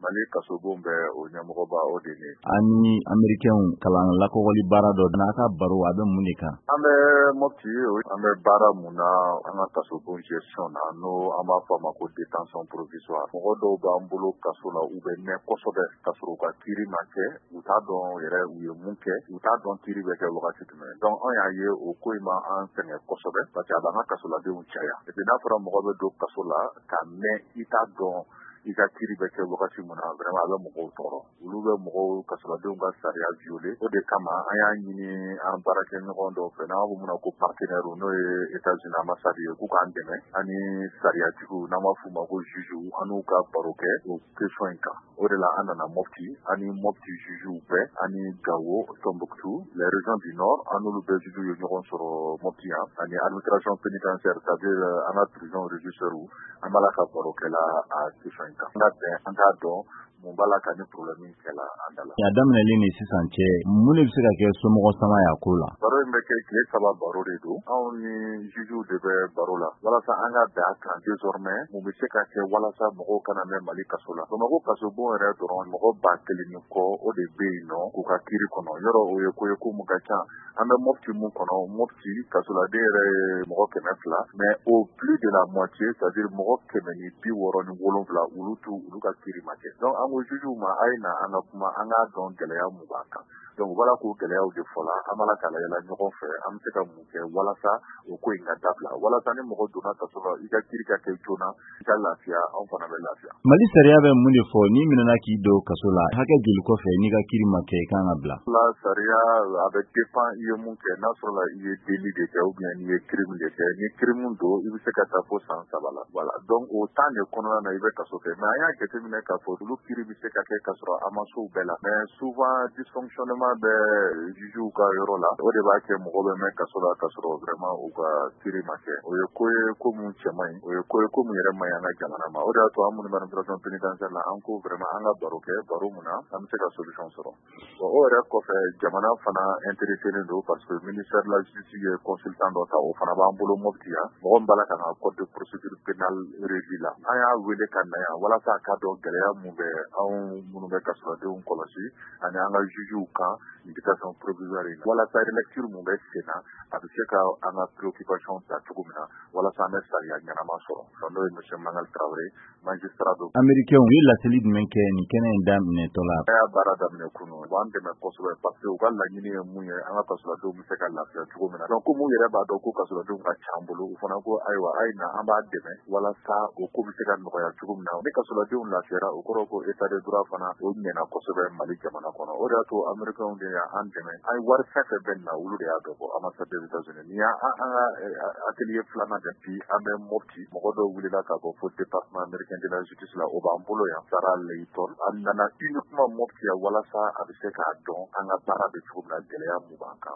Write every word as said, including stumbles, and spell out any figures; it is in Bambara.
Mali kasobon bɛ o ɲɛmɔgɔba o de ye. Ani Américain kalan lakɔli baara dɔ n'a ka baro a bɛ mun de kan? An bɛ Mopti an bɛ baara mun na an ka kasobon gestion na n'o an b'a fɔ a ma ko détention provisoire. Mɔgɔ dɔw b'an bolo kaso la u bɛ mɛn kosɛbɛ ka sɔrɔ u ka kiiri ma kɛ u t'a dɔn yɛrɛ u ye mun kɛ u t'a dɔn kiiri bɛ kɛ wagati jumɛn. Donc an y'a ye o ko in ma an sɛgɛn kosɛbɛ parce que a b'an ka kasoladenw caya. Et puis n'a fɔra mɔgɔ bɛ don kaso la ka mɛn i t'a dɔn i ka kiiri bɛ kɛ wagati mun na vraiment a bɛ mɔgɔw tɔɔrɔ. Olu bɛ mɔgɔw kasoladenw ka sariya violer. O de kama an y'a ɲini an baarakɛɲɔgɔn dɔw fɛ n'an b'a fɔ mun ma ko partenaire n'o ye États-Unis ambassade ye k'u k'an dɛmɛ ani sariyatigiw n'an b'a f'u ma ko juge an n'u ka baro kɛ o question in kan. O de la an nana Mopti ani Mopti jugew bɛɛ ani Gao, Tombouctou, les régions du Nord an n'olu bɛɛ jugew ye ɲɔgɔn sɔrɔ Mopti yan ani administration pénitentiaire c'est-à-dire an ka prison régisseur an b'a la ka baro kɛla a question in kan. An ka bɛn an k'a dɔn mun b'a la ka ni problème kɛla an da la. A daminɛlen ni sisan cɛ mun de bɛ se ka kɛ somɔgɔ sama y'a ko la? Baro in bɛ kɛ tile saba baro de don. Anw ni jugew de bɛ baro la walasa an ka bɛn a kan désormais mun bɛ se ka kɛ walasa mɔgɔw kana mɛn Mali kaso la. Bamakɔ kasobon yɛrɛ dɔrɔn mɔgɔ ba kelen ni kɔ o de bɛ yen nɔ k'u ka kiiri kɔnɔ. Yɔrɔ o ye ko ye ko mun ka ca. An bɛ Mopti mun kɔnɔ Mopti kasoladen yɛrɛ ye mɔgɔ kɛmɛ fila mais au plus de la moitié c'est-à-dire mɔgɔ kɛmɛ ni bi wɔɔrɔ ni wolonwula olu t'u olu ka kiiri ma kɛ. Donc an ko jugew ma a ye na an ka kuma an k'a dɔn gɛlɛya mun b'a kan. Donc voilà k'o gɛlɛyaw de fɔla an b'a la k'a layɛla ɲɔgɔn fɛ an bɛ se ka mun kɛ walasa o ko in ka dabila walasa ni mɔgɔ donna kaso la i ka kiiri ka kɛ joona i ka lafiya anw fana bɛ lafiya. Mali sariya bɛ mun de fɔ n'i minɛna k'i don kaso la hakɛ joli kɔfɛ n'i ka kiiri ma kɛ i kan ka bila? La sariya a bɛ dépend i ye mun kɛ n'a sɔrɔla i ye délit de kɛ ou bien n'i ye crime de kɛ ni crime don i bɛ se ka taa fo san saba la voilà donc o temps de kɔnɔna na i bɛ kaso kɛ mais an y'a jateminɛ k'a fɔ olu kiiri bɛ se ka kɛ ka sɔrɔ a ma s'o bɛɛ la mais souvent dysfonctionnement bɛ jugew ka yɔrɔ la o de b'a kɛ mɔgɔ bɛ mɛn kaso la ka sɔrɔ vraiment u ka kiiri ma kɛ o ye ko ye ko mun cɛ man ɲi o ye ko ye ko mun yɛrɛ man ɲi an ka jamana ma o de y'a to an minnu bɛ administration pénitentiaire la an ko vraiment an ka baro kɛ baro mun na an bɛ se ka solution sɔrɔ bon o yɛrɛ kɔfɛ jamana fana intéressé don parce que ministère de la justice ye consultant dɔ ta o fana b'an bolo Mopti yan mɔgɔ min b'a la ka na code de procédure pénale révi la an y'a wele ka na yan walasa a k'a dɔn gɛlɛya mun bɛ anw minnu bɛ kasoladenw kɔlɔsi ani an ka jugew kan détention provisoire in walasa relecture mun bɛ sen na a bɛ se ka an ka préoccupation ta cogo min na walasa an bɛ sariya ɲɛnama sɔrɔ n'o ye monsieur Mangal Traoré magistrat do. Américain u ye laseli jumɛn kɛ nin kɛnɛ in daminɛtɔ la? A y'a baara daminɛ kunun u b'an dɛmɛ kosɛbɛ parce que u ka laɲini ye mun ye an ka kasoladenw bɛ se ka lafiya cogo min na donc comme u yɛrɛ b'a dɔn ko kasoladenw ka ca an bolo u fana ko ayiwa a ye na an b'a dɛmɛ walasa o ko bɛ se ka nɔgɔya cogo min na ni kasoladenw lafiyara o kɔrɔ ko état de droit fana o ɲɛna kosɛbɛ Mali jamana kɔnɔ o de y'a to Américain de y'an dɛmɛ an ye wari fɛn fɛn bɛ na olu de y'a dɔn bɔ ambassade des États-Unis ni y'an an ka atelier filanan de bi an bɛ Mopti mɔgɔ dɔw wulila k'a bɔ fo département américain de la justice la o b'an bolo yan Sara Leyton a nana uniquement Mopti walasa a bɛ se k'a dɔn an ka baara bɛ cogo min na gɛlɛya mun b'an kan